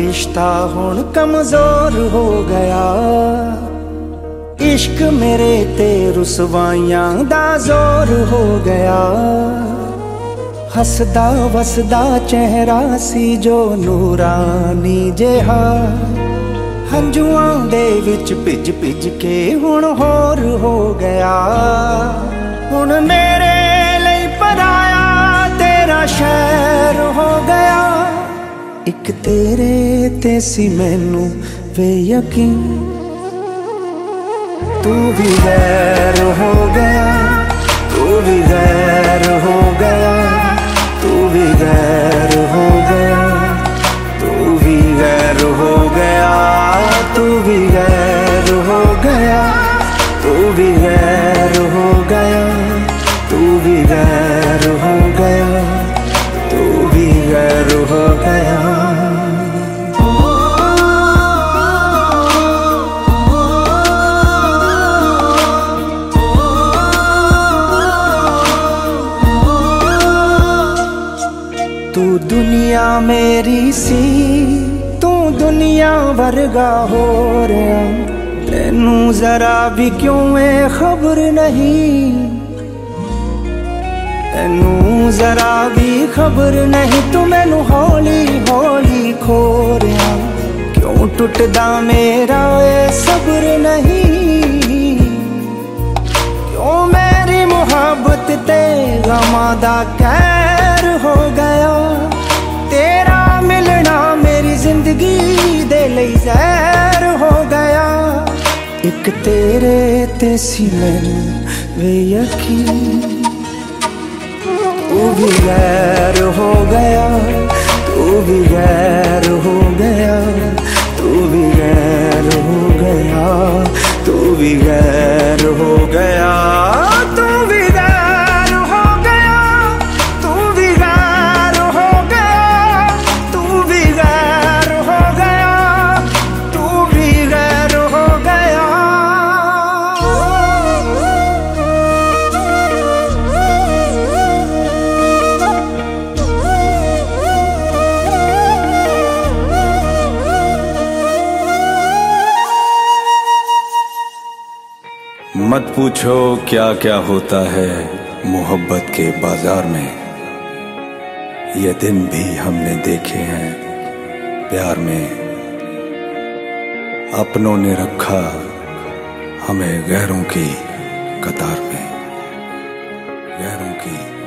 रिश्ता हुण कमजोर हो गया। इश्क मेरे ते रुसवाइयां दा जोर हो गया। हसदा वसदा चेहरा सी जो नूरानी जिहा, हंजुआं दे विच भिज भिज के हुण होर हो गया। हुण मेरे लई पराया तेरा शहर हो गया। इक तेरे ते सी मैनू वे यकीन, तू भी गैर हो गया, तू भी गैर हो गया, तू भी गैर हो गया, तू भी गैर हो गया, तू भी गैर हो गया, तू भी गैर हो गया, तू भी गैर हो गया, तू भी गैर हो गया। तू दुनिया मेरी सी, तू दुनिया वर्गा हो रहा। तेनू जरा भी क्यों है खबर नहीं, तेनू जरा भी खबर नहीं। तू मैनू हौली हौली खो रहा, क्यों टुटदा मेरा ये सब्र नहीं। क्यों मेरी मुहब्बत ते गमां दा कहर हो गया। तेरा मिलना मेरी जिंदगी दे लई जहर हो गया। एक तेरे ते सी मैनू वे यकीन, तू भी गैर हो गया, तू भी गैर हो गया, तू भी गैर हो गया, तू भी गैर हो गया, तू भी गैर हो गया, तू भी गैर हो गया, तू भी गैर हो गया, तू भी गैर हो गया। मत पूछो क्या क्या होता है मोहब्बत के बाजार में। ये दिन भी हमने देखे हैं प्यार में। अपनों ने रखा हमें गैरों की कतार में, गैरों की